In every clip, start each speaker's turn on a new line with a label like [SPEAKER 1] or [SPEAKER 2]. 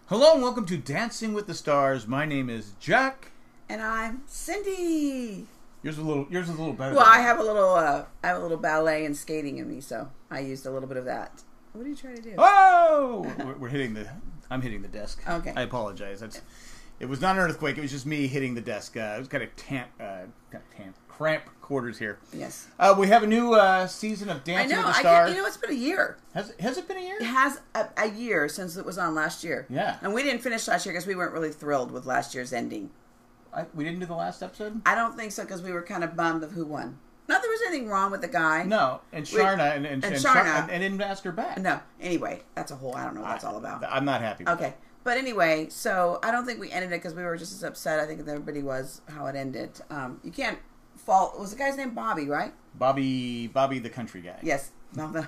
[SPEAKER 1] Hello and welcome to Dancing with the Stars. My name is Jack.
[SPEAKER 2] And I'm Cindy.
[SPEAKER 1] Yours is a little better.
[SPEAKER 2] Well, I have a little ballet and skating in me, so I used a little bit of that. What are you trying to do?
[SPEAKER 1] Oh! I'm hitting the desk.
[SPEAKER 2] Okay.
[SPEAKER 1] I apologize. It was not an earthquake. It was just me hitting the desk. It was kind of cramp quarters here.
[SPEAKER 2] Yes.
[SPEAKER 1] We have a new season of Dancing with the Stars.
[SPEAKER 2] It's been a year.
[SPEAKER 1] Has it been a year?
[SPEAKER 2] It has a year since it was on last year.
[SPEAKER 1] Yeah.
[SPEAKER 2] And we didn't finish last year because we weren't really thrilled with last year's ending.
[SPEAKER 1] We didn't do the last episode?
[SPEAKER 2] I don't think so because we were kind of bummed of who won. Not that there was anything wrong with the guy.
[SPEAKER 1] No, and Sharna and
[SPEAKER 2] Sharna
[SPEAKER 1] and didn't ask her back.
[SPEAKER 2] No. Anyway, that's a whole. I don't know what that's all about.
[SPEAKER 1] I'm not happy with
[SPEAKER 2] Okay. But anyway, so I don't think we ended it because we were just as upset, I think, as everybody was how it ended. You can't fault. Was the guy's name Bobby, right?
[SPEAKER 1] Bobby the country guy.
[SPEAKER 2] Yes. No.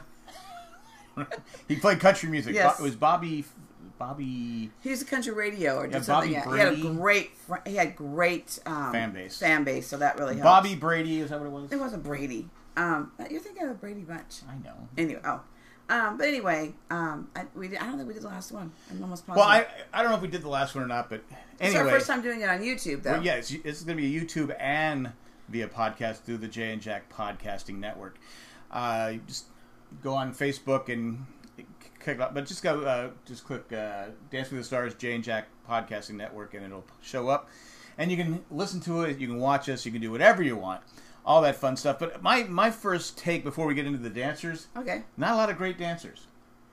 [SPEAKER 1] He played country music.
[SPEAKER 2] Yes.
[SPEAKER 1] It was Bobby.
[SPEAKER 2] He was a country radio or did
[SPEAKER 1] Bobby
[SPEAKER 2] something.
[SPEAKER 1] Brady.
[SPEAKER 2] He had great
[SPEAKER 1] fan base.
[SPEAKER 2] So that really helped.
[SPEAKER 1] Bobby Brady, is that what it was?
[SPEAKER 2] It wasn't Brady. You're thinking of the Brady Bunch.
[SPEAKER 1] I know.
[SPEAKER 2] Anyway, but anyway, I don't think we did the last one. I'm almost positive.
[SPEAKER 1] Well, I don't know if we did the last one or not, but anyway.
[SPEAKER 2] It's our first time doing it on YouTube, though.
[SPEAKER 1] Well, yeah, it's going to be a YouTube and via podcast through the Jay and Jack Podcasting Network. Just go on Facebook and click, but just click Dance with the Stars Jay and Jack Podcasting Network, and it'll show up. And you can listen to it, you can watch us, you can do whatever you want. All that fun stuff. But my first take before we get into the dancers.
[SPEAKER 2] Okay.
[SPEAKER 1] Not a lot of great dancers.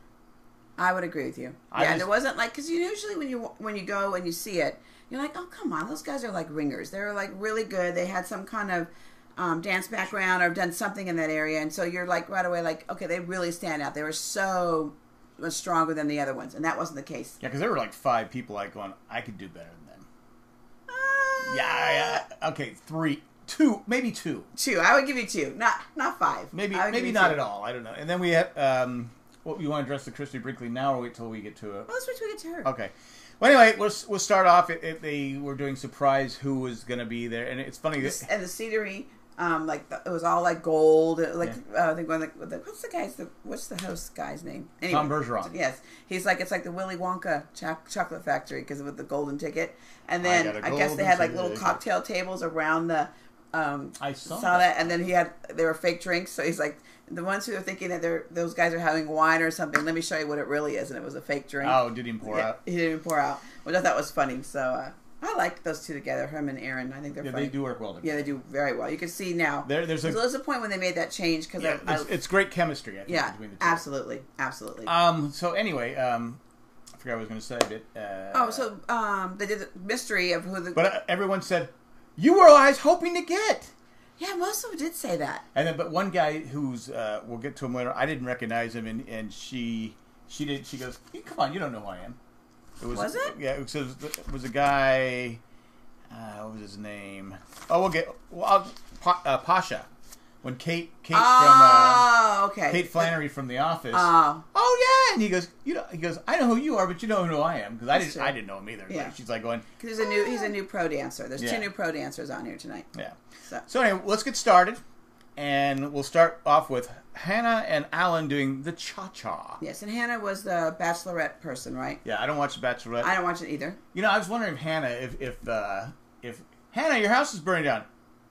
[SPEAKER 2] I would agree with you. And it wasn't like, because usually when you go and you see it, you're like, oh, come on, those guys are like ringers. They're like really good. They had some kind of dance background or done something in that area. And so you're like right away like, okay, they really stand out. They were so much stronger than the other ones. And that wasn't the case.
[SPEAKER 1] Yeah, because there were like 5 people like going, I could do better than them. Yeah. Okay, 2, maybe 2.
[SPEAKER 2] 2. I would give you 2, not 5.
[SPEAKER 1] Maybe not 2. At all. I don't know. And then we have, what you want to address the Christy Brinkley now, or wait till we get to it?
[SPEAKER 2] Well, let's wait till we get to her.
[SPEAKER 1] Okay. Well, anyway, we'll start off. They were doing surprise who was going to be there, and it's funny.
[SPEAKER 2] And the scenery, it was all like gold. They're going like, what's the host guy's name? Anyway,
[SPEAKER 1] Tom Bergeron.
[SPEAKER 2] Yes, he's like, it's like the Willy Wonka chocolate factory because with the golden ticket. And then I guess they had like little cocktail tables around the.
[SPEAKER 1] I saw
[SPEAKER 2] that, and then they were fake drinks. So he's like, the ones who are thinking that those guys are having wine or something. Let me show you what it really is, and it was a fake drink.
[SPEAKER 1] Oh, did he pour out?
[SPEAKER 2] He didn't pour out, which I thought was funny. So I like those two together, him and Aaron. I think they're funny.
[SPEAKER 1] They do work well together.
[SPEAKER 2] Yeah, they do very well. You can see now.
[SPEAKER 1] There's a
[SPEAKER 2] point when they made that change because
[SPEAKER 1] it's great chemistry. I think, between the two.
[SPEAKER 2] Absolutely.
[SPEAKER 1] So anyway, I forgot what I was going to say, but
[SPEAKER 2] they did the mystery of who the.
[SPEAKER 1] But everyone said, "You were always hoping to get."
[SPEAKER 2] Yeah, most of them did say that.
[SPEAKER 1] And then, but one guy who's we'll get to him later. I didn't recognize him, and she did. She goes, "Come on, you don't know who I am."
[SPEAKER 2] Was it?
[SPEAKER 1] Yeah, it was a guy. What was his name? Oh, Pasha. When Kate from Kate Flannery from The Office. Oh yeah, and he goes, I know who you are, but you know who I am because I didn't know him either.
[SPEAKER 2] Yeah.
[SPEAKER 1] Like, she's like going,
[SPEAKER 2] because he's a new pro dancer. There's 2 new pro dancers on here tonight.
[SPEAKER 1] Yeah. So anyway, let's get started, and we'll start off with Hannah and Alan doing the cha-cha.
[SPEAKER 2] Yes, and Hannah was the Bachelorette person, right?
[SPEAKER 1] Yeah, I don't watch The Bachelorette.
[SPEAKER 2] I don't watch it either.
[SPEAKER 1] You know, I was wondering if Hannah, if Hannah, your house is burning down.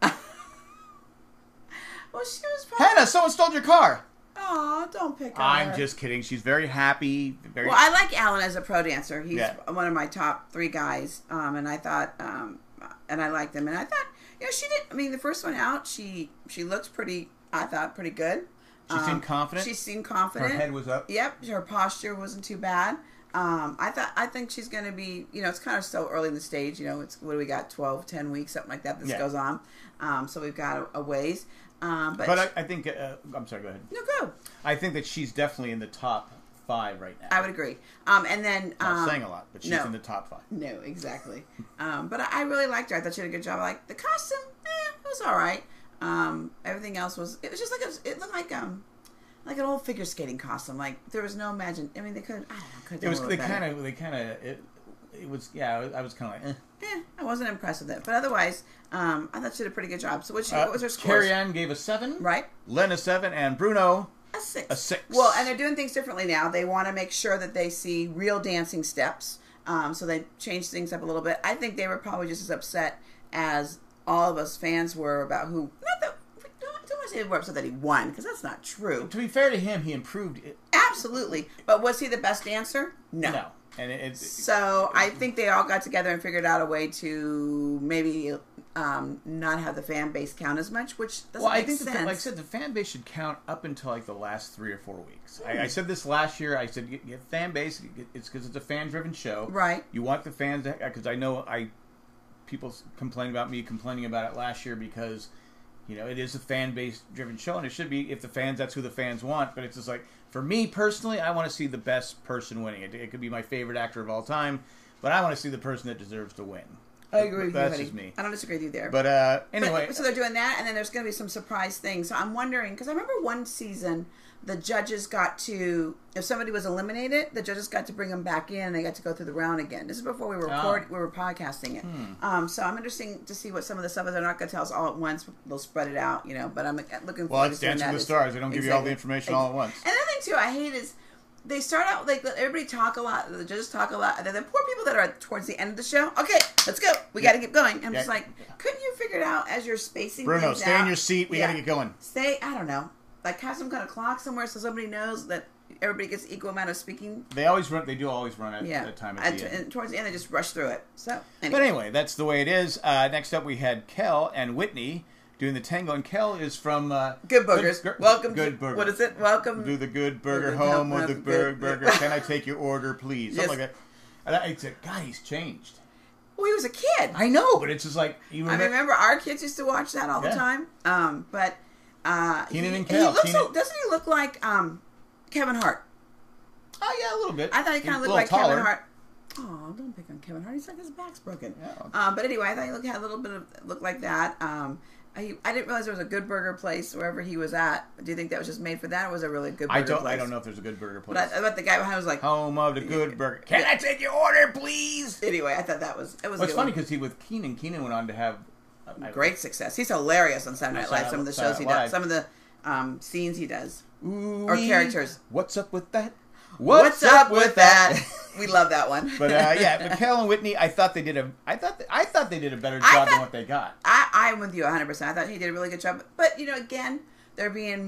[SPEAKER 2] Well, she was probably...
[SPEAKER 1] Hannah, someone stole your car.
[SPEAKER 2] Aw, don't pick on her.
[SPEAKER 1] I'm just kidding. She's very happy.
[SPEAKER 2] Well, I like Alan as a pro dancer. He's one of my top 3 guys, and I thought, and I liked him, and I thought, she did. I mean, the first one out, she looked pretty. I thought pretty good.
[SPEAKER 1] She seemed confident.
[SPEAKER 2] She seemed confident.
[SPEAKER 1] Her head was up.
[SPEAKER 2] Yep, her posture wasn't too bad. I think she's going to be. It's kind of so early in the stage. It's what do we got? 12, 10 weeks, something like that. This goes on. So we've got a ways.
[SPEAKER 1] But I think I'm sorry. Go ahead.
[SPEAKER 2] No, go.
[SPEAKER 1] I think that she's definitely in the top 5 right now.
[SPEAKER 2] I would agree. And then
[SPEAKER 1] not saying a lot, but she's in the top 5.
[SPEAKER 2] No, exactly. But I really liked her. I thought she did a good job. Like the costume, it was all right. Everything else was. It was just like it looked like an old figure skating costume. Like there was no imagine. I mean, they could. I don't know. I was kind of like. I wasn't impressed with it, but otherwise, I thought she did a pretty good job. So what was her score?
[SPEAKER 1] Carrie Ann gave a 7,
[SPEAKER 2] right?
[SPEAKER 1] Len a 7, and Bruno
[SPEAKER 2] a 6.
[SPEAKER 1] A 6.
[SPEAKER 2] Well, and they're doing things differently now. They want to make sure that they see real dancing steps. So they changed things up a little bit. I think they were probably just as upset as all of us fans were about who. Not that don't want to say they were upset that he won, because that's not true.
[SPEAKER 1] To be fair to him, he improved it.
[SPEAKER 2] Absolutely, but was he the best dancer? No.
[SPEAKER 1] And
[SPEAKER 2] so I think they all got together and figured out a way to maybe not have the fan base count as much, which doesn't make sense.
[SPEAKER 1] Like I said, the fan base should count up until like the last 3 or 4 weeks. I said this last year. I said get fan base. It's because it's a fan-driven show.
[SPEAKER 2] Right.
[SPEAKER 1] You want the fans, because I know people complain about me complaining about it last year because, you know, it is a fan-base driven show, and it should be, if the fans, that's who the fans want. But it's just like, for me personally, I want to see the best person winning. It could be my favorite actor of all time, but I want to see the person that deserves to win.
[SPEAKER 2] I agree with you,
[SPEAKER 1] That's just me.
[SPEAKER 2] I don't disagree with you there.
[SPEAKER 1] But anyway.
[SPEAKER 2] So they're doing that, and then there's going to be some surprise things. So I'm wondering, because I remember one season, the judges got to, if somebody was eliminated, the judges got to bring them back in, and they got to go through the round again. This is before we were we were podcasting it. So I'm interested to see what some of the stuff is. They're not going to tell us all at once. They'll spread it out, you know. But I'm looking forward to
[SPEAKER 1] Well, it's Dancing with the Stars. They don't give you all the information all at once.
[SPEAKER 2] And the thing, too, I hate is, they start out, like, everybody talk a lot, the judges talk a lot, and then the poor people that are towards the end of the show, okay, let's go, we got to get going. I'm just like, couldn't you figure it out as you're spacing
[SPEAKER 1] Bruno,
[SPEAKER 2] things
[SPEAKER 1] stay
[SPEAKER 2] out?
[SPEAKER 1] in your seat, we got to get going.
[SPEAKER 2] Stay, I don't know, like have some kind of clock somewhere so somebody knows that everybody gets equal amount of speaking.
[SPEAKER 1] They do always run at time at the end.
[SPEAKER 2] And towards the end, they just rush through it. So, anyway.
[SPEAKER 1] But anyway, that's the way it is. Next up, we had Kel and Whitney doing the tango, and Kel is from
[SPEAKER 2] Good Burgers. Welcome
[SPEAKER 1] Good Burger.
[SPEAKER 2] What is it? Welcome
[SPEAKER 1] to the Good Burger, home with the burger. Can I take your order, please? Something like that. And I said, God, he's changed.
[SPEAKER 2] Well, he was a kid.
[SPEAKER 1] I know, but it's just like
[SPEAKER 2] I remember our kids used to watch that all the time. But
[SPEAKER 1] Keenan and Kel.
[SPEAKER 2] Doesn't he look like Kevin Hart?
[SPEAKER 1] Oh yeah, a little bit.
[SPEAKER 2] I thought he kind of looked like
[SPEAKER 1] taller.
[SPEAKER 2] Kevin Hart. Oh, don't pick on Kevin Hart. He's like his back's broken.
[SPEAKER 1] Yeah.
[SPEAKER 2] But anyway, I thought he had a little bit of look like that. I didn't realize there was a Good Burger place wherever he was at. Do you think that was just made for that, or was it really a Good Burger place?
[SPEAKER 1] I don't know if there's a Good Burger place.
[SPEAKER 2] But I bet the guy behind was like,
[SPEAKER 1] home of the Good Burger. Can I take your order, please?
[SPEAKER 2] Anyway, I thought that was it was.
[SPEAKER 1] Well, it's funny because with Keenan went on to have
[SPEAKER 2] great success. He's hilarious on Saturday Night Live. Some of the shows he does, some of the scenes he does, or characters.
[SPEAKER 1] What's up with that?
[SPEAKER 2] What's up with that? We love that one.
[SPEAKER 1] But but Kel and Whitney, I thought they did a better job than what they got.
[SPEAKER 2] I'm with you 100%. I thought he did a really good job. But again, they're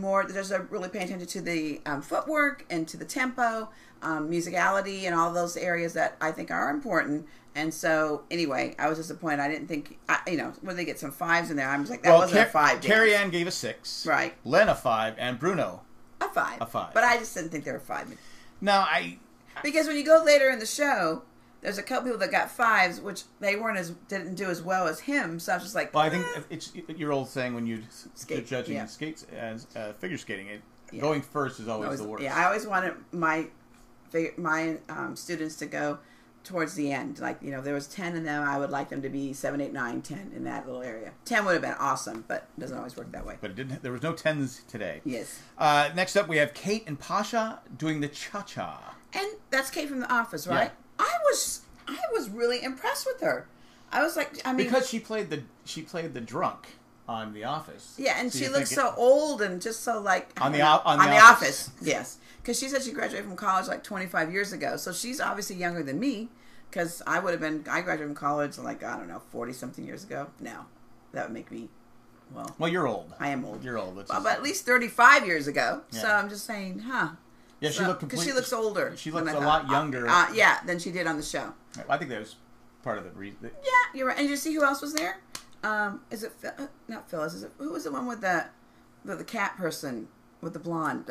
[SPEAKER 2] really paying attention to the footwork and to the tempo, musicality, and all those areas that I think are important. And so, anyway, I was disappointed. I didn't think, when they get some 5s in there, I'm just like, that wasn't a 5.
[SPEAKER 1] Carrie Ann gave a 6.
[SPEAKER 2] Right.
[SPEAKER 1] Len a 5, and Bruno
[SPEAKER 2] a 5.
[SPEAKER 1] A 5.
[SPEAKER 2] But I just didn't think they were 5.
[SPEAKER 1] No,
[SPEAKER 2] because when you go later in the show, there's a couple people that got 5s, which they didn't do as well as him. So I was just like,
[SPEAKER 1] well, I think it's your old thing when you're judging skates as figure skating. Going first is always the worst.
[SPEAKER 2] Yeah, I always wanted my students to go towards the end. Like, if there was 10 in them, I would like them to be 7, 8, 9, 10 in that little area. 10 would have been awesome, but it doesn't always work that way.
[SPEAKER 1] But it didn't. There was no 10s today.
[SPEAKER 2] Yes.
[SPEAKER 1] Next up, we have Kate and Pasha doing the cha-cha.
[SPEAKER 2] And that's Kate from The Office, right? Yeah. I was really impressed with her. I was like,
[SPEAKER 1] because she played the drunk on The Office.
[SPEAKER 2] Yeah, and so she looks so old and just so like
[SPEAKER 1] on the Office.
[SPEAKER 2] Yes. Because she said she graduated from college like 25 years ago. So she's obviously younger than me. Because I graduated from college like, I don't know, 40-something years ago. No. That would make me,
[SPEAKER 1] well, you're old.
[SPEAKER 2] I am old.
[SPEAKER 1] You're old.
[SPEAKER 2] But at least 35 years ago. Yeah. So I'm just saying, huh.
[SPEAKER 1] Yeah, she looked completely...
[SPEAKER 2] Because she looks older.
[SPEAKER 1] She looks a lot younger.
[SPEAKER 2] Than she did on the show.
[SPEAKER 1] I think that was part of the reason.
[SPEAKER 2] Yeah, you're right. And you see who else was there? Is it... not Phyllis. Is it... Who was the one with the cat person with the blonde?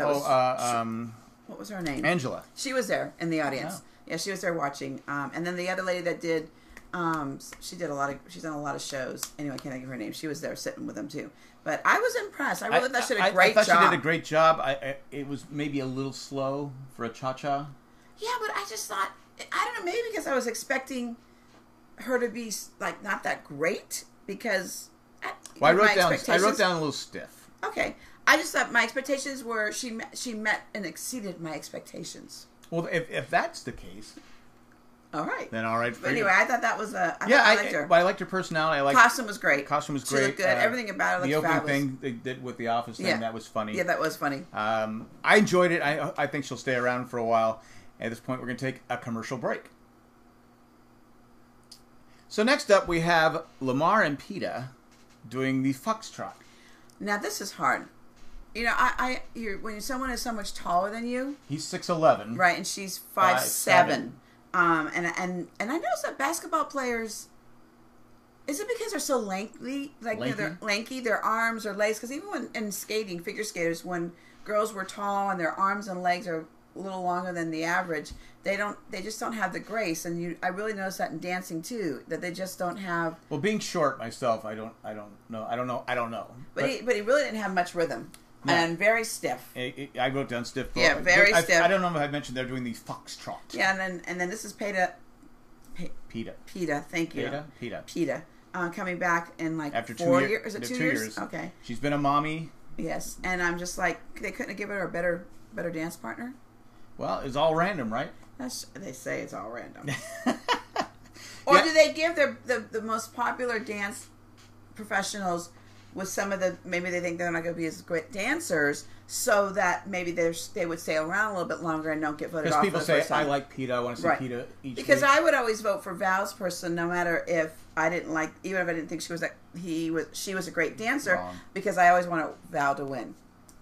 [SPEAKER 2] What was her name?
[SPEAKER 1] Angela. She
[SPEAKER 2] was there in the audience. Yeah, she was there watching. And then the other lady that did, she's done a lot of shows. Anyway, I can't think of her name. She was there sitting with them too. But I was impressed. I really thought she did a great job.
[SPEAKER 1] I thought she did a great job. It was maybe a little slow for a cha-cha.
[SPEAKER 2] Yeah, but I just thought, I don't know, maybe because I was expecting her to be like not that great because.
[SPEAKER 1] I wrote down a little stiff.
[SPEAKER 2] Okay. I just thought my expectations were she met and exceeded my expectations.
[SPEAKER 1] Well, if that's the case,
[SPEAKER 2] all right.
[SPEAKER 1] Then all right.
[SPEAKER 2] But anyway, I thought that was I liked her.
[SPEAKER 1] I liked her personality.
[SPEAKER 2] Costume was great.
[SPEAKER 1] She looked
[SPEAKER 2] good. Everything about it looked fabulous.
[SPEAKER 1] The opening thing they did with the Office thing, that was funny.
[SPEAKER 2] Yeah, that was funny.
[SPEAKER 1] I enjoyed it. I think she'll stay around for a while. At this point, we're going to take a commercial break. So next up we have Lamar and PETA doing the foxtrot.
[SPEAKER 2] Now this is hard. You know, when someone is so much taller than you,
[SPEAKER 1] he's 6'11",
[SPEAKER 2] right, and she's 5'7". And I noticed that basketball players. Is it because they're so lengthy? Like lanky? They're lanky, their arms or legs. Because even when in skating, figure skaters, when girls were tall and their arms and legs are a little longer than the average, they just don't have the grace. And I really noticed that in dancing too, that they just don't have.
[SPEAKER 1] Well, being short myself, I don't know.
[SPEAKER 2] But he really didn't have much rhythm. No. And very stiff.
[SPEAKER 1] I wrote down stiff.
[SPEAKER 2] Yeah, very stiff.
[SPEAKER 1] I don't know if I mentioned they're doing the foxtrot.
[SPEAKER 2] Yeah, and then this is PETA.
[SPEAKER 1] PETA,
[SPEAKER 2] thank you. PETA. Coming back in like
[SPEAKER 1] after
[SPEAKER 2] 4 years. Is it 2 years? Okay.
[SPEAKER 1] She's been a mommy.
[SPEAKER 2] Yes, and I'm just like, they couldn't have given her a better dance partner.
[SPEAKER 1] Well, it's all random, right?
[SPEAKER 2] They say it's all random. Or do they give the most popular dance professionals with some of maybe they think they're not going to be as great dancers, so that maybe they would stay around a little bit longer and don't get voted off.
[SPEAKER 1] Because people say, I like PETA, I want to see PETA each
[SPEAKER 2] Because
[SPEAKER 1] week.
[SPEAKER 2] I would always vote for Val's person, no matter if I didn't like, even if I didn't think she was a great dancer, because I always wanted Val to win.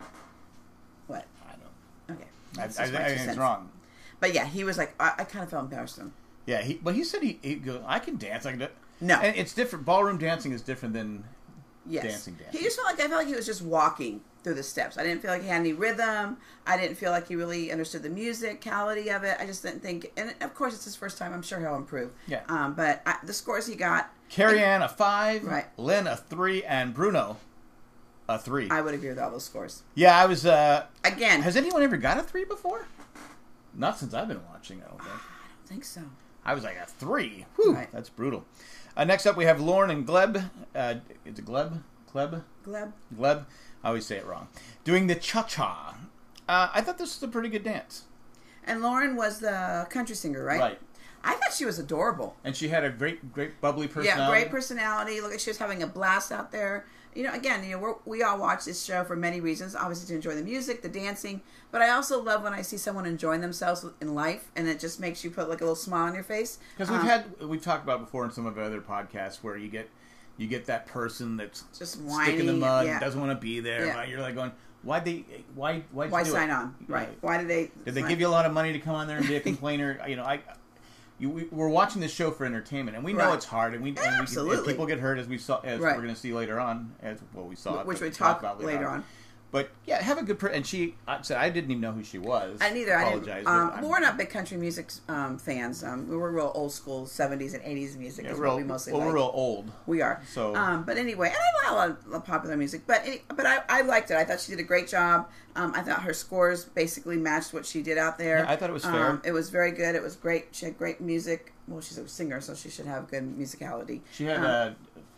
[SPEAKER 2] What?
[SPEAKER 1] I don't.
[SPEAKER 2] Okay.
[SPEAKER 1] I think it's wrong.
[SPEAKER 2] But yeah, he was like, I kind of felt embarrassed him.
[SPEAKER 1] Yeah, but he said he goes, I can dance. I can do it.
[SPEAKER 2] No.
[SPEAKER 1] And it's different. Ballroom dancing is different than dancing.
[SPEAKER 2] He just I felt like he was just walking through the steps. I didn't feel like he had any rhythm. I didn't feel like he really understood the musicality of it. I just didn't think, and of course it's his first time. I'm sure he'll improve.
[SPEAKER 1] Yeah.
[SPEAKER 2] But the scores he got.
[SPEAKER 1] Carrie Ann a 5,
[SPEAKER 2] right.
[SPEAKER 1] Lynn a 3, and Bruno a 3.
[SPEAKER 2] I would agree with all those scores.
[SPEAKER 1] Yeah, I was.
[SPEAKER 2] Again.
[SPEAKER 1] Has anyone ever got a 3 before? Not since I've been watching, I don't think.
[SPEAKER 2] I don't think so.
[SPEAKER 1] I was like a 3. Whew, right. That's brutal. Next up we have Lauren and Gleb. Is it Gleb? Gleb. I always say it wrong. Doing the cha-cha. I thought this was a pretty good dance.
[SPEAKER 2] And Lauren was the country singer, right?
[SPEAKER 1] Right.
[SPEAKER 2] I thought she was adorable.
[SPEAKER 1] And she had a great bubbly personality.
[SPEAKER 2] Yeah, great personality. Look, she was having a blast out there. You know, again, we all watch this show for many reasons. Obviously to enjoy the music, the dancing. But I also love when I see someone enjoying themselves in life, and it just makes you put like a little smile on your face.
[SPEAKER 1] Because we've talked about before in some of our other podcasts where you get that person that's
[SPEAKER 2] just whining,
[SPEAKER 1] stick in the mud, and doesn't want to be there. Yeah. You're like going, why
[SPEAKER 2] sign on? Right? Why did
[SPEAKER 1] they give you a lot of money to come on there and be a complainer? We're watching this show for entertainment, and we know it's hard, and people get hurt, as we're going to see later on,
[SPEAKER 2] which we talk about later on.
[SPEAKER 1] But yeah, have a good and she said I didn't even know who she was.
[SPEAKER 2] I neither.
[SPEAKER 1] I apologize.
[SPEAKER 2] We're not big country music fans. We were real old school 70s and 80s music.
[SPEAKER 1] Yeah,
[SPEAKER 2] is what we mostly like.
[SPEAKER 1] We're real old.
[SPEAKER 2] We are.
[SPEAKER 1] So,
[SPEAKER 2] but anyway, and I like a lot of popular music. But I liked it. I thought she did a great job. I thought her scores basically matched what she did out there.
[SPEAKER 1] Yeah, I thought it was fair.
[SPEAKER 2] It was very good. It was great. She had great music. Well, she's a singer, so she should have good musicality.
[SPEAKER 1] She had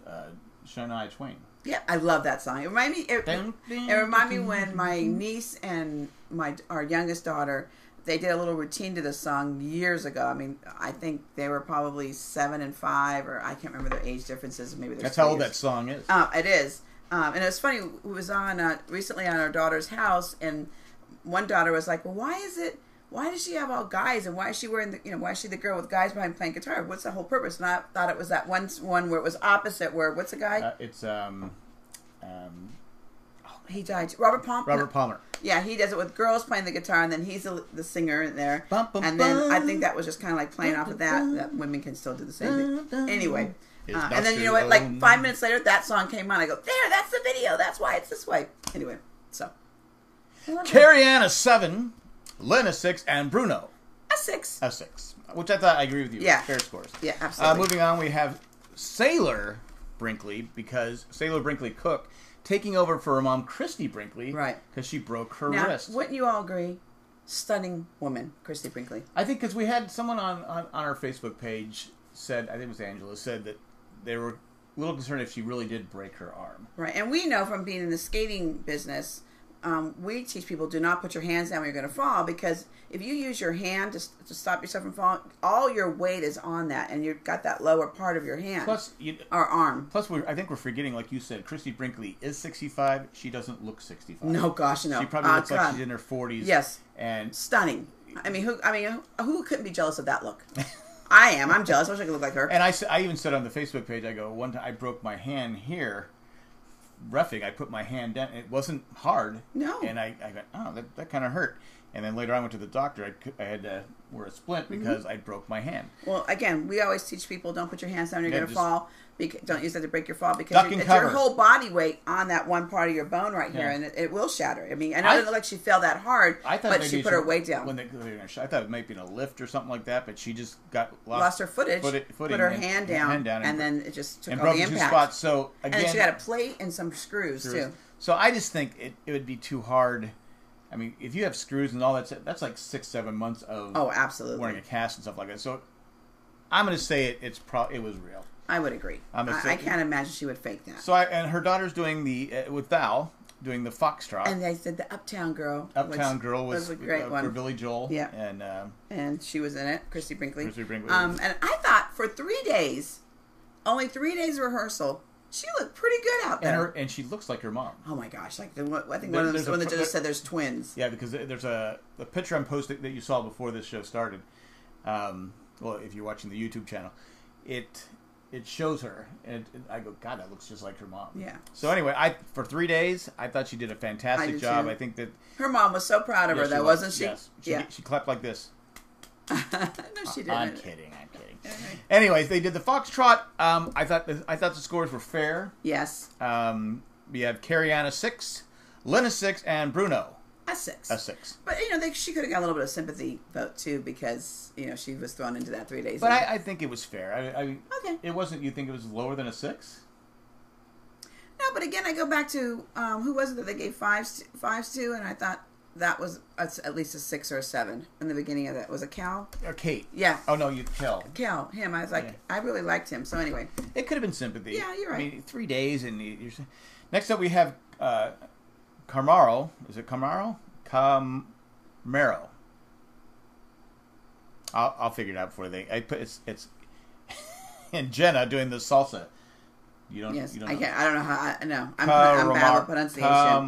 [SPEAKER 1] Shania Twain.
[SPEAKER 2] Yeah, I love that song. It reminded me when my niece and our youngest daughter, they did a little routine to this song years ago. I mean, I think they were probably 7 and 5, or I can't remember their age differences. Maybe
[SPEAKER 1] that's how old that song is.
[SPEAKER 2] It is, and it was funny. It was on recently on our daughter's house, and one daughter was like, "Well, why does she have all guys, and why is she wearing why is she the girl with guys behind playing guitar? What's the whole purpose?" And I thought it was that one where it was opposite. Where what's the guy?
[SPEAKER 1] It's
[SPEAKER 2] he died. Robert Palmer.
[SPEAKER 1] Robert Palmer.
[SPEAKER 2] Yeah, he does it with girls playing the guitar, and then he's the singer in there. And then I think that was just kind of like playing off of that women can still do the same thing. Anyway, and then you know what? Like 5 minutes later, that song came on. I go, there, that's the video. That's why it's this way. Anyway, so
[SPEAKER 1] Carrie Ann a 7. Lynn a 6, and Bruno
[SPEAKER 2] a 6.
[SPEAKER 1] A 6, which I thought I agree with you.
[SPEAKER 2] Yeah,
[SPEAKER 1] fair scores.
[SPEAKER 2] Yeah, absolutely.
[SPEAKER 1] Moving on, we have Sailor Brinkley Cook taking over for her mom, Christy Brinkley,
[SPEAKER 2] right?
[SPEAKER 1] Because she broke her wrist.
[SPEAKER 2] Wouldn't you all agree? Stunning woman, Christy Brinkley.
[SPEAKER 1] I think because we had someone on our Facebook page said, I think it was Angela, said that they were a little concerned if she really did break her arm.
[SPEAKER 2] Right, and we know from being in the skating business. We teach people, do not put your hands down when you're going to fall, because if you use your hand to stop yourself from falling, all your weight is on that, and you've got that lower part of your hand or arm.
[SPEAKER 1] Plus, I think we're forgetting, like you said, Christy Brinkley is 65. She doesn't look 65.
[SPEAKER 2] No, gosh, no.
[SPEAKER 1] She probably looks like she's in her 40s.
[SPEAKER 2] Yes,
[SPEAKER 1] and
[SPEAKER 2] stunning. I mean, who couldn't be jealous of that look? I am. I'm jealous. I wish I could look like her.
[SPEAKER 1] And I even said on the Facebook page, I go, one time I broke my hand here, roughing. I put my hand down. It wasn't hard.
[SPEAKER 2] No.
[SPEAKER 1] And I went, oh, that kind of hurt. And then later I went to the doctor. I had to wear a splint because I broke my hand.
[SPEAKER 2] Well, again, we always teach people, don't put your hands down. You're going to fall. Don't use that to break your fall because it's your whole body weight on that one part of your bone right here, and it will shatter. I mean, I know it looked like she fell that hard, but she put her weight down.
[SPEAKER 1] I thought it might be in a lift or something like that, but she just lost
[SPEAKER 2] her footage, put her hand down, and then it just took all the impact.
[SPEAKER 1] Spots. So again,
[SPEAKER 2] and then she got a plate and some screws too.
[SPEAKER 1] So I just think it would be too hard. I mean, if you have screws and all that, that's like 6-7 months of
[SPEAKER 2] absolutely
[SPEAKER 1] wearing a cast and stuff like that. So I'm going to say it was real.
[SPEAKER 2] I would agree. I can't imagine she would fake that.
[SPEAKER 1] So and her daughter's doing with Val doing the Foxtrot,
[SPEAKER 2] and they said the Uptown Girl.
[SPEAKER 1] Uptown Girl was
[SPEAKER 2] a great one
[SPEAKER 1] for Billy Joel.
[SPEAKER 2] Yeah, and she was in it, Christy Brinkley. And I thought for 3 days, only 3 days of rehearsal, she looked pretty good out there.
[SPEAKER 1] And she looks like her mom.
[SPEAKER 2] Oh my gosh! Like I think one of them that just said there's twins.
[SPEAKER 1] Yeah, because there's the picture I'm posting that you saw before this show started. Well, if you're watching the YouTube channel, it shows her, and I go, God, that looks just like her mom.
[SPEAKER 2] Yeah.
[SPEAKER 1] So anyway, for 3 days, I thought she did a fantastic job. I think that
[SPEAKER 2] her mom was so proud of her, though, wasn't she?
[SPEAKER 1] Yes. She clapped like this.
[SPEAKER 2] No, she didn't.
[SPEAKER 1] I'm kidding. Anyways, they did the Foxtrot. I thought the scores were fair.
[SPEAKER 2] Yes.
[SPEAKER 1] We have Carrie-Anne 6, Lynn 6, and Bruno
[SPEAKER 2] a 6.
[SPEAKER 1] A 6.
[SPEAKER 2] But she could have got a little bit of sympathy vote too because she was thrown into that 3 days.
[SPEAKER 1] But I think it was fair.
[SPEAKER 2] Okay.
[SPEAKER 1] It wasn't. You think it was lower than a 6?
[SPEAKER 2] No, but again, I go back to who was it that they gave fives to, and I thought that was at least a 6 or a 7 in the beginning of that. Was it Cal
[SPEAKER 1] or Kate?
[SPEAKER 2] Yeah.
[SPEAKER 1] Oh no, Cal.
[SPEAKER 2] Cal, him. I was like, I really liked him. So anyway,
[SPEAKER 1] it could have been sympathy.
[SPEAKER 2] Yeah, you're right.
[SPEAKER 1] I mean, 3 days, and next up we have. Camaro. Is it Camaro? Camaro. I'll figure it out before it's and Jenna doing the salsa. You don't.
[SPEAKER 2] Yes,
[SPEAKER 1] you don't
[SPEAKER 2] I
[SPEAKER 1] know.
[SPEAKER 2] can't. I don't know how. No, I'm bad with pronunciation.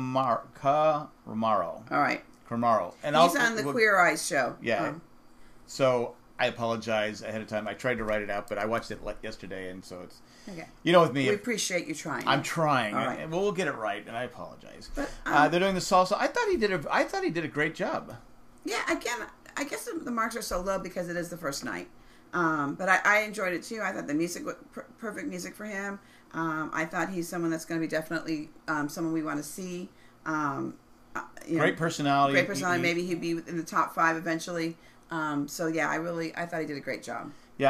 [SPEAKER 1] Camaro.
[SPEAKER 2] All right.
[SPEAKER 1] Camaro. And
[SPEAKER 2] he's on the Queer Eyes show.
[SPEAKER 1] Yeah. So I apologize ahead of time. I tried to write it out, but I watched it yesterday, and so it's.
[SPEAKER 2] Okay.
[SPEAKER 1] With me.
[SPEAKER 2] We appreciate you trying.
[SPEAKER 1] I'm trying.
[SPEAKER 2] All right.
[SPEAKER 1] Well, we'll get it right, and I apologize.
[SPEAKER 2] But,
[SPEAKER 1] they're doing the salsa. I thought he did a great job.
[SPEAKER 2] Yeah. Again, I guess the marks are so low because it is the first night. But I enjoyed it too. I thought the music was perfect music for him. I thought he's someone that's going to be definitely someone we want to see.
[SPEAKER 1] Great personality.
[SPEAKER 2] Great personality. Maybe he'd be in the top 5 eventually. So yeah, I thought he did a great job.
[SPEAKER 1] Yeah,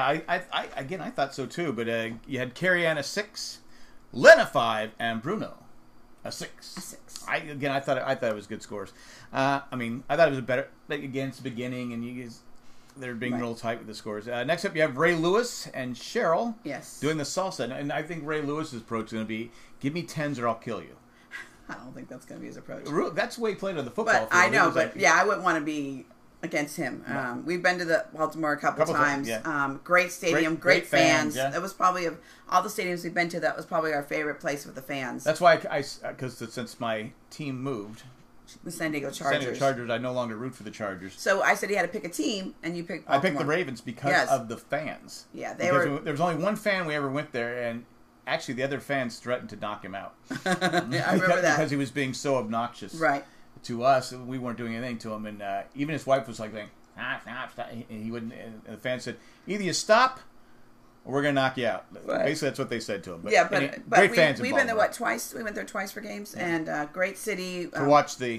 [SPEAKER 1] I thought so too. But you had Carrie-Anne 6, Lynn 5, and Bruno a 6.
[SPEAKER 2] A 6.
[SPEAKER 1] I thought it was good scores. I thought it was a better. Again, it's the beginning, and they're being real tight with the scores. Next up, you have Ray Lewis and Cheryl.
[SPEAKER 2] Yes.
[SPEAKER 1] Doing the salsa, and I think Ray Lewis's approach is going to be, give me 10s or I'll kill you.
[SPEAKER 2] I don't think that's going to be his approach.
[SPEAKER 1] That's the way he played on the football field.
[SPEAKER 2] I know, I wouldn't want to be against him.
[SPEAKER 1] No.
[SPEAKER 2] We've been to the Baltimore a couple times.
[SPEAKER 1] Yeah.
[SPEAKER 2] Great stadium, great fans.
[SPEAKER 1] Yeah.
[SPEAKER 2] That was probably of all the stadiums we've been to. That was probably our favorite place with the fans.
[SPEAKER 1] That's why because since my team moved,
[SPEAKER 2] the San Diego Chargers.
[SPEAKER 1] I no longer root for the Chargers.
[SPEAKER 2] So I said he had to pick a team, and you picked Baltimore.
[SPEAKER 1] I picked the Ravens because of the fans.
[SPEAKER 2] Yeah,
[SPEAKER 1] there was only one fan we ever went there, and actually the other fans threatened to knock him out.
[SPEAKER 2] Yeah, I remember that
[SPEAKER 1] because he was being so obnoxious.
[SPEAKER 2] Right.
[SPEAKER 1] To us, we weren't doing anything to him, and even his wife was like saying, stop. And he wouldn't. And the fan said, either you stop, or we're going to knock you out. Right. Basically, that's what they said to him.
[SPEAKER 2] But
[SPEAKER 1] great fans.
[SPEAKER 2] We've been there twice. We went there twice for games, and great city
[SPEAKER 1] to watch the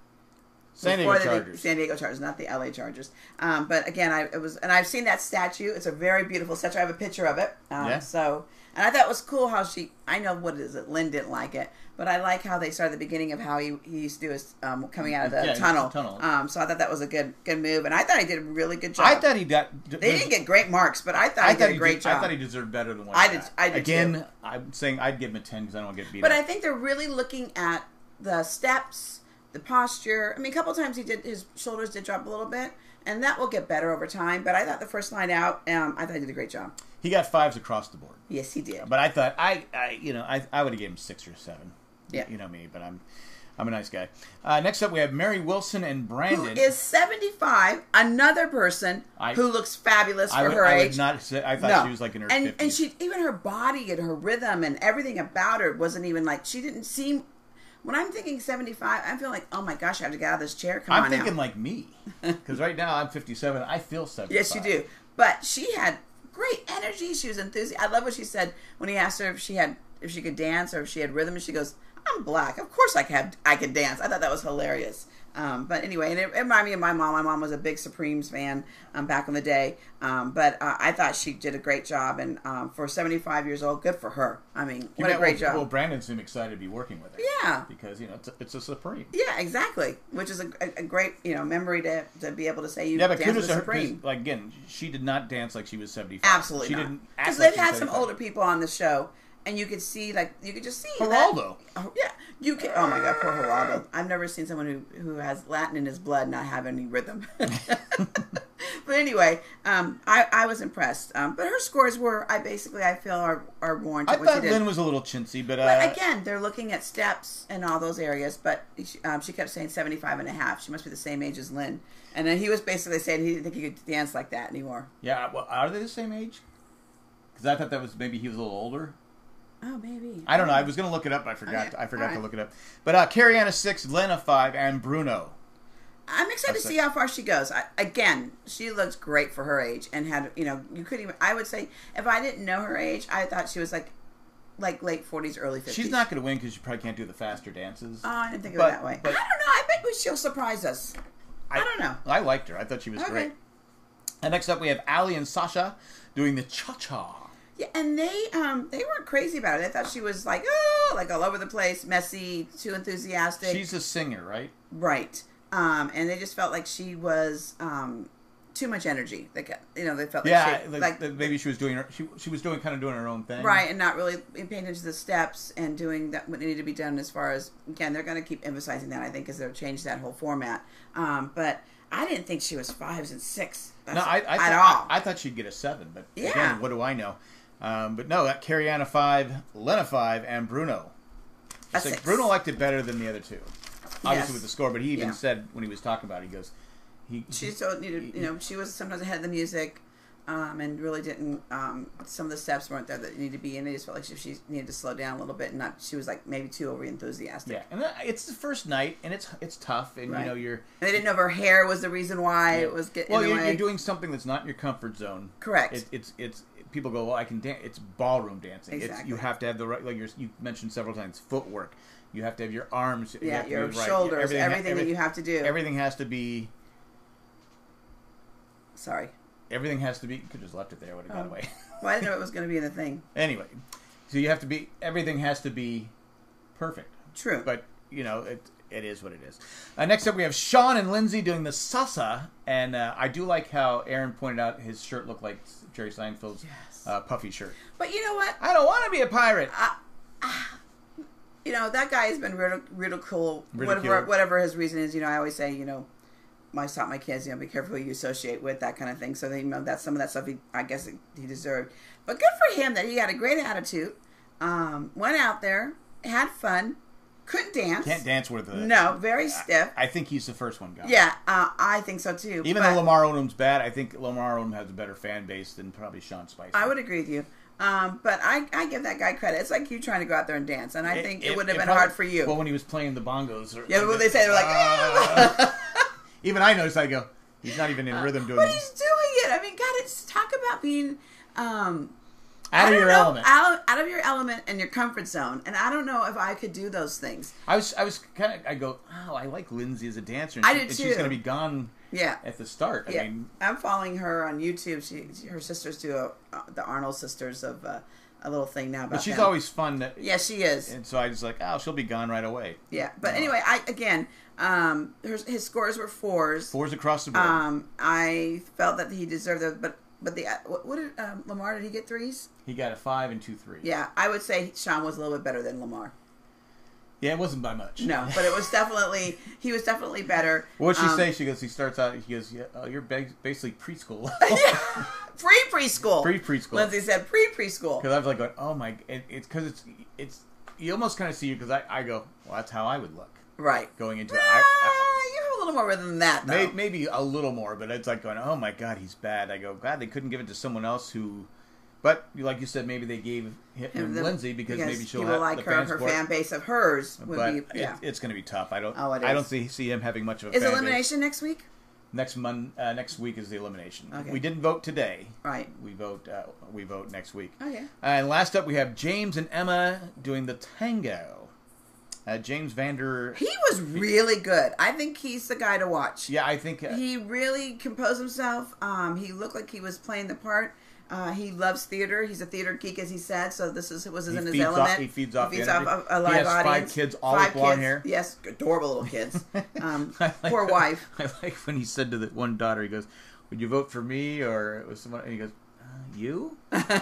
[SPEAKER 1] San Diego Chargers.
[SPEAKER 2] San Diego Chargers, not the LA Chargers. But again, I've seen that statue. It's a very beautiful statue. I have a picture of it. And I thought it was cool how I know what it is that Lynn didn't like it, but I like how they started the beginning of how he used to do his coming out of the tunnel. So I thought that was a good move, and I thought he did a really good job.
[SPEAKER 1] I thought he got.
[SPEAKER 2] They didn't get great marks, but I thought he did a great job.
[SPEAKER 1] I thought he deserved better than what
[SPEAKER 2] I did.
[SPEAKER 1] Again,
[SPEAKER 2] too.
[SPEAKER 1] I'm saying I'd give him a 10 because I don't want to get beat
[SPEAKER 2] up.
[SPEAKER 1] But
[SPEAKER 2] I think they're really looking at the steps, the posture. I mean, a couple times his shoulders did drop a little bit, and that will get better over time. But I thought the first line out, I thought he did a great job.
[SPEAKER 1] He got 5s across the board.
[SPEAKER 2] Yes, he did.
[SPEAKER 1] But I thought I would have given him 6 or 7.
[SPEAKER 2] Yeah.
[SPEAKER 1] You know me, but I'm a nice guy. Next up, we have Mary Wilson and Brandon.
[SPEAKER 2] Who is 75, another person who looks fabulous for her age.
[SPEAKER 1] I thought she was like in her 50s.
[SPEAKER 2] And she, even her body and her rhythm and everything about her wasn't even like, she didn't seem... When I'm thinking 75, I feel like, oh my gosh, I have to get out of this chair.
[SPEAKER 1] I'm thinking like me. Because right now I'm 57. I feel 75.
[SPEAKER 2] Yes, you do. But she had great energy. She was enthusiastic. I love what she said when he asked her if she could dance or if she had rhythm. And she goes, I'm black. Of course I can dance. I thought that was hilarious. But anyway, and it reminded me of my mom. My mom was a big Supremes fan back in the day. But I thought she did a great job. And for 75 years old, good for her. I mean, what a great job.
[SPEAKER 1] Well, Brandon seemed excited to be working with her.
[SPEAKER 2] Yeah.
[SPEAKER 1] Because, it's a Supreme.
[SPEAKER 2] Yeah, exactly. Which is a great, memory to be able to say you
[SPEAKER 1] danced
[SPEAKER 2] with a Supreme.
[SPEAKER 1] Like, again, she did not dance like she was 75.
[SPEAKER 2] Absolutely
[SPEAKER 1] she
[SPEAKER 2] not.
[SPEAKER 1] didn't act
[SPEAKER 2] Because
[SPEAKER 1] like
[SPEAKER 2] they've
[SPEAKER 1] she was
[SPEAKER 2] had some
[SPEAKER 1] 75.
[SPEAKER 2] older people on the show. And you could see, you could just see
[SPEAKER 1] Geraldo.
[SPEAKER 2] That, yeah, you can. Oh my God, poor Geraldo. I've never seen someone who has Latin in his blood not have any rhythm. But anyway, I was impressed. But her scores were, I feel, are warranted.
[SPEAKER 1] I thought Lynn was a little chintzy, but
[SPEAKER 2] again, they're looking at steps and all those areas. But she kept saying 75 and a half. She must be the same age as Lynn. And then he was basically saying he didn't think he could dance like that anymore.
[SPEAKER 1] Yeah, well, are they the same age? Because I thought that was maybe he was a little older.
[SPEAKER 2] Oh, maybe.
[SPEAKER 1] I don't know. I was going to look it up. I forgot.
[SPEAKER 2] Okay.
[SPEAKER 1] I forgot to look it up. But Carrie Ann is 6, Lena 5, and Bruno.
[SPEAKER 2] I'm excited to see how far she goes. Again, she looks great for her age, and had you couldn't even. I would say if I didn't know her age, I thought she was like late 40s, early 50s.
[SPEAKER 1] She's not going to win because she probably can't do the faster dances.
[SPEAKER 2] Oh, I didn't think of it that way. I don't know. I bet she'll surprise us. I don't know.
[SPEAKER 1] I liked her. I thought she was great. And next up, we have Ali and Sasha doing the cha-cha.
[SPEAKER 2] Yeah, and they weren't crazy about it. They thought she was like all over the place, messy, too enthusiastic.
[SPEAKER 1] She's a singer, right?
[SPEAKER 2] Right. And they just felt like she was too much energy. They felt like
[SPEAKER 1] maybe she was doing she was doing her own thing,
[SPEAKER 2] right, and not really paying attention to the steps and doing that what needed to be done. As far as again, they're going to keep emphasizing that I think because they'll change that whole format. But I didn't think she was 5s and 6.
[SPEAKER 1] I thought she'd get a 7, but again, what do I know? But no, that Carrie Ann 5, Lena 5, and Bruno. Bruno liked it better than the other two. Obviously with the score, but he even said when he was talking about it, he goes, she still needed,
[SPEAKER 2] she was sometimes ahead of the music, and really didn't, some of the steps weren't there that needed to be, and they just felt like she needed to slow down a little bit, and she was like maybe too over enthusiastic.
[SPEAKER 1] Yeah, and it's the first night, and it's tough, and
[SPEAKER 2] right.
[SPEAKER 1] you're...
[SPEAKER 2] And they didn't know if her hair was the reason why it was getting
[SPEAKER 1] you're doing something that's not in your comfort zone.
[SPEAKER 2] Correct.
[SPEAKER 1] It's people go, well, I can dance. It's ballroom dancing.
[SPEAKER 2] Exactly.
[SPEAKER 1] You have to have the right, like you mentioned several times, footwork. You have to have your arms.
[SPEAKER 2] Yeah, your shoulders, everything that you have to do.
[SPEAKER 1] Everything has to be...
[SPEAKER 2] Sorry.
[SPEAKER 1] Everything has to be... You could have just left it there. Would have got away.
[SPEAKER 2] Well, I didn't know it was going to be in the thing.
[SPEAKER 1] Anyway, so you have to be... Everything has to be perfect.
[SPEAKER 2] True.
[SPEAKER 1] But, it is what it is. Next up, we have Sean and Lindsay doing the salsa. And I do like how Aaron pointed out his shirt looked like Jerry Seinfeld's puffy shirt.
[SPEAKER 2] But you know what?
[SPEAKER 1] I don't want to be a pirate.
[SPEAKER 2] That guy has been ridiculed. Whatever his reason is. I always say, I taught my kids, be careful who you associate with, that kind of thing. So that's some of that stuff I guess he deserved. But good for him that he had a great attitude. Went out there, had fun, couldn't dance.
[SPEAKER 1] Can't dance with it.
[SPEAKER 2] No, very stiff.
[SPEAKER 1] I think he's the first one, guy.
[SPEAKER 2] Yeah, I think so too.
[SPEAKER 1] Even though Lamar Odom's bad, I think Lamar Odom has a better fan base than probably Sean Spicer.
[SPEAKER 2] I would agree with you. But I give that guy credit. It's like you trying to go out there and dance, and I think it would have been hard for you.
[SPEAKER 1] Well, when he was playing the bongos.
[SPEAKER 2] Well, they say they're like,
[SPEAKER 1] Even I noticed, I go, he's not even in rhythm doing it.
[SPEAKER 2] But he's doing it. I mean, God, talk about being...
[SPEAKER 1] out of your element.
[SPEAKER 2] Out of your element and your comfort zone. And I don't know if I could do those things.
[SPEAKER 1] I go, I like Lindsay as a dancer. And
[SPEAKER 2] I do too.
[SPEAKER 1] And she's going to be gone at the start.
[SPEAKER 2] Yeah.
[SPEAKER 1] I mean,
[SPEAKER 2] I'm following her on YouTube. Her sisters do the Arnold sisters of a little thing now about
[SPEAKER 1] But she's
[SPEAKER 2] them.
[SPEAKER 1] always fun.
[SPEAKER 2] Yeah, she is.
[SPEAKER 1] And so I was like, she'll be gone right away.
[SPEAKER 2] Yeah. But anyway, his scores were 4s.
[SPEAKER 1] 4s across the board.
[SPEAKER 2] I felt that he deserved those, but what did Lamar, did he get 3s?
[SPEAKER 1] He got a 5 and 2 3s.
[SPEAKER 2] Yeah, I would say Sean was a little bit better than Lamar.
[SPEAKER 1] Yeah, it wasn't by much.
[SPEAKER 2] No, but it was he was definitely better.
[SPEAKER 1] What'd she say? She goes, he starts out, you're basically preschool.
[SPEAKER 2] Preschool.
[SPEAKER 1] Preschool.
[SPEAKER 2] Lindsay said preschool.
[SPEAKER 1] Because I was like, oh my, it's because it's you almost kind of see you, because I go, well, that's how I would look.
[SPEAKER 2] Right.
[SPEAKER 1] Going into
[SPEAKER 2] you have a little more rhythm than that, though.
[SPEAKER 1] Maybe a little more, but it's like going, oh my God, he's bad. I go, God, they couldn't give it to someone else who. But like you said, maybe they gave him Lindsay because maybe she'll
[SPEAKER 2] people
[SPEAKER 1] have
[SPEAKER 2] like
[SPEAKER 1] the
[SPEAKER 2] her.
[SPEAKER 1] fans
[SPEAKER 2] Her
[SPEAKER 1] for it.
[SPEAKER 2] fan base of hers would
[SPEAKER 1] But
[SPEAKER 2] be. Yeah.
[SPEAKER 1] it's going to be tough. I don't.
[SPEAKER 2] Oh, it is.
[SPEAKER 1] I don't see him having much of a.
[SPEAKER 2] Is
[SPEAKER 1] fan
[SPEAKER 2] elimination
[SPEAKER 1] base.
[SPEAKER 2] next week?
[SPEAKER 1] Next week is the elimination.
[SPEAKER 2] Okay.
[SPEAKER 1] We didn't vote today.
[SPEAKER 2] Right.
[SPEAKER 1] We vote next week.
[SPEAKER 2] Okay.
[SPEAKER 1] And last up, we have James and Emma doing the tango. James Vander.
[SPEAKER 2] He was really good. I think he's the guy to watch.
[SPEAKER 1] Yeah, I think
[SPEAKER 2] he really composed himself. He looked like he was playing the part. He loves theater. He's a theater geek, as he said. So this was in his element.
[SPEAKER 1] He feeds off
[SPEAKER 2] a live
[SPEAKER 1] he has
[SPEAKER 2] audience.
[SPEAKER 1] 5 kids, all with blonde hair.
[SPEAKER 2] Yes, adorable little kids. Poor wife.
[SPEAKER 1] I like when he said to the one daughter, he goes, "Would you vote for me or it was someone?" And he goes, "You."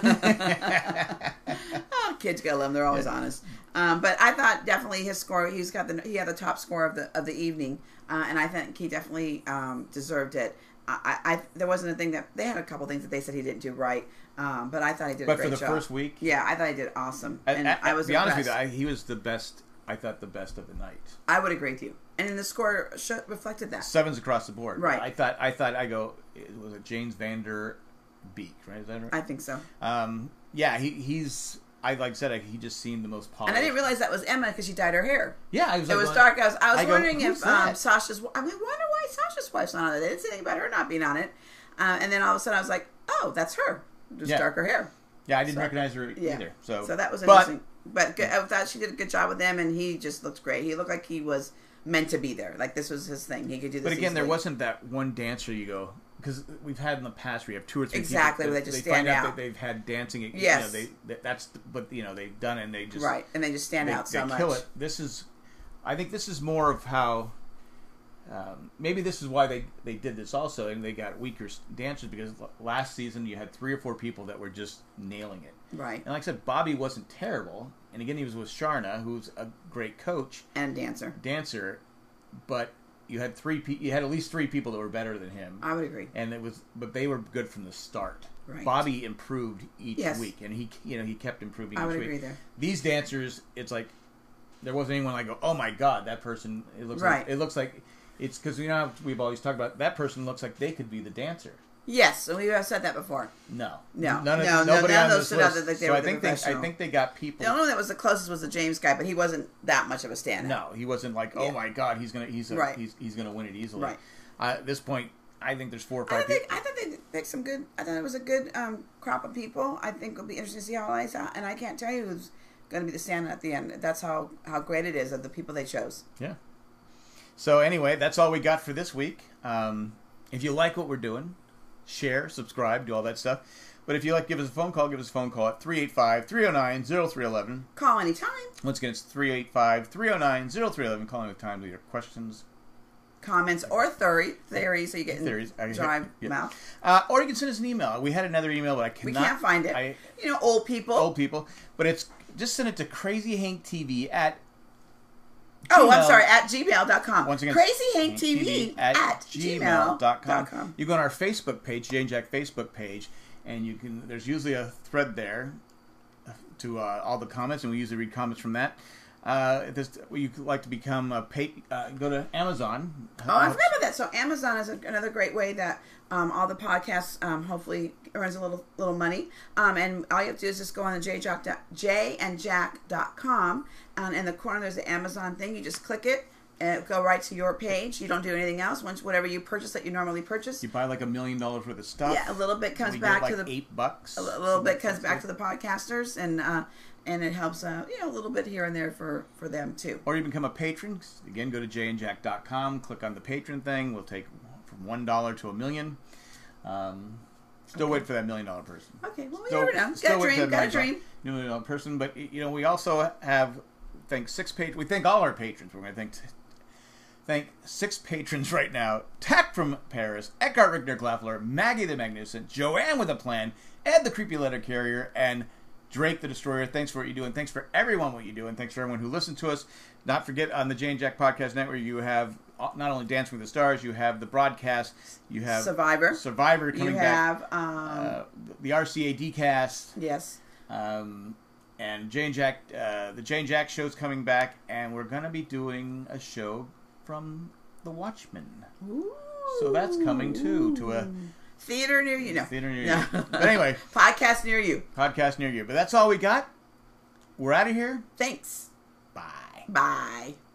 [SPEAKER 2] Oh, kids gotta love them. They're always honest. But I thought definitely his score. He had the top score of the evening, and I think he definitely deserved it. There wasn't a thing that they had a couple things that they said he didn't do right, but I thought he did a great job.
[SPEAKER 1] But for the first week,
[SPEAKER 2] yeah, I thought he did awesome. And I was
[SPEAKER 1] to be honest
[SPEAKER 2] impressed.
[SPEAKER 1] with you, he was the best. I thought the best of the night.
[SPEAKER 2] I would agree with you, and in the score reflected that
[SPEAKER 1] 7s across the board.
[SPEAKER 2] Right.
[SPEAKER 1] I thought it was a James Vander Beek, right? Is that right?
[SPEAKER 2] I think so.
[SPEAKER 1] Yeah, he's. Like I said, he just seemed the most polished.
[SPEAKER 2] And I didn't realize that was Emma because she dyed her hair.
[SPEAKER 1] Yeah,
[SPEAKER 2] it was dark. I was wondering if
[SPEAKER 1] that?
[SPEAKER 2] Sasha's. I wonder why Sasha's wife's not on it. They didn't say anything about her not being on it. And then all of a sudden, I was like, "Oh, that's her. Just darker hair."
[SPEAKER 1] Yeah, I didn't recognize her either. So
[SPEAKER 2] that was interesting. But I thought she did a good job with him, and he just looked great. He looked like he was meant to be there. Like this was his thing. He could do this.
[SPEAKER 1] But again,
[SPEAKER 2] easily.
[SPEAKER 1] there wasn't that one dancer you go. Because we've had in the past, we have 2 or 3
[SPEAKER 2] exactly
[SPEAKER 1] people
[SPEAKER 2] where they just
[SPEAKER 1] find
[SPEAKER 2] stand out.
[SPEAKER 1] That they've had dancing.
[SPEAKER 2] Yes,
[SPEAKER 1] but they've done it. And they just
[SPEAKER 2] right, and they just stand out so much.
[SPEAKER 1] They kill it. I think this is more of how. Maybe this is why they did this also, and they got weaker dancers because last season you had 3 or 4 people that were just nailing it.
[SPEAKER 2] Right.
[SPEAKER 1] And like I said, Bobby wasn't terrible, and again he was with Sharna, who's a great coach
[SPEAKER 2] and dancer,
[SPEAKER 1] but. You had at least 3 people that were better than him.
[SPEAKER 2] I would agree.
[SPEAKER 1] And but they were good from the start.
[SPEAKER 2] Right.
[SPEAKER 1] Bobby improved each week, and he kept improving each week.
[SPEAKER 2] I would agree there.
[SPEAKER 1] These dancers, it's like there wasn't anyone like, oh my God, that person. It looks like it's because we've always talked about that person looks like they could be the dancer.
[SPEAKER 2] Yes, and we have said that before.
[SPEAKER 1] No,
[SPEAKER 2] none
[SPEAKER 1] of those stood out
[SPEAKER 2] that they
[SPEAKER 1] were
[SPEAKER 2] I
[SPEAKER 1] think they got people.
[SPEAKER 2] The only one that was the closest was the James guy, but he wasn't that much of a standout.
[SPEAKER 1] No, he wasn't like, oh my God, he's gonna win it easily.
[SPEAKER 2] Right.
[SPEAKER 1] At this point, I think there's 4 or 5 people.
[SPEAKER 2] I thought they picked some good. I thought it was a good crop of people. I think it'll be interesting to see how it lies out, and I can't tell you who's going to be the standout at the end. That's how great it is of the people they chose.
[SPEAKER 1] Yeah. So anyway, that's all we got for this week. If you like what we're doing, share, subscribe, do all that stuff. But if you like, give us a phone call at 385-309-0311.
[SPEAKER 2] Call anytime.
[SPEAKER 1] Once again, it's 385-309-0311. Calling with time to your questions,
[SPEAKER 2] comments, or theories, so you get dry mouth.
[SPEAKER 1] Or you can send us an email. We had another email, but
[SPEAKER 2] we can't find it. Old people.
[SPEAKER 1] But it's just send it to crazyhanktv at
[SPEAKER 2] I'm sorry, at gmail.com.
[SPEAKER 1] Once again,
[SPEAKER 2] crazyhanktv at gmail.com.
[SPEAKER 1] You go on our Facebook page, Jay and Jack Facebook page, and there's usually a thread there to all the comments, and we usually read comments from that. If you'd like to become a go to Amazon.
[SPEAKER 2] I forgot about that. So Amazon is another great way that all the podcasts hopefully earns a little money. And all you have to do is just go on the jayandjack.com, and in the corner there's the Amazon thing. You just click it, and it'll go right to your page. You don't do anything else. Whatever you purchase that you normally purchase,
[SPEAKER 1] you buy like $1 million worth of stuff.
[SPEAKER 2] Yeah, a little bit comes back to the
[SPEAKER 1] $8.
[SPEAKER 2] A little bit comes back to the podcasters, and it helps a little bit here and there for them too.
[SPEAKER 1] Or you become a patron. Again, go to jayandjack.com, click on the patron thing. We'll take from $1 to $1 million. Still wait for that $1 million person.
[SPEAKER 2] Okay, well, we never know. Got a dream.
[SPEAKER 1] $1 million person, but we also have we thank all our patrons. We're going to thank 6 patrons right now: Tack from Paris, Eckhart Rickner Glaffler, Maggie the Magnificent, Joanne with a Plan, Ed the Creepy Letter Carrier, and Drake the Destroyer. Thanks for what you do, and thanks for everyone what you do, and thanks for everyone who listens to us. Not forget, on the Jay and Jack Podcast Network, you have not only Dancing with the Stars, you have the broadcast, you have Survivor coming back, the RCAD cast,
[SPEAKER 2] yes,
[SPEAKER 1] And Jay and Jack, the Jay and Jack show's coming back, and we're going to be doing a show from The Watchmen.
[SPEAKER 2] Ooh.
[SPEAKER 1] So that's coming too to a
[SPEAKER 2] theater near you. No.
[SPEAKER 1] Theater near you. But anyway.
[SPEAKER 2] Podcast near you.
[SPEAKER 1] Podcast near you. But that's all we got. We're out of here.
[SPEAKER 2] Thanks.
[SPEAKER 1] Bye.
[SPEAKER 2] Bye.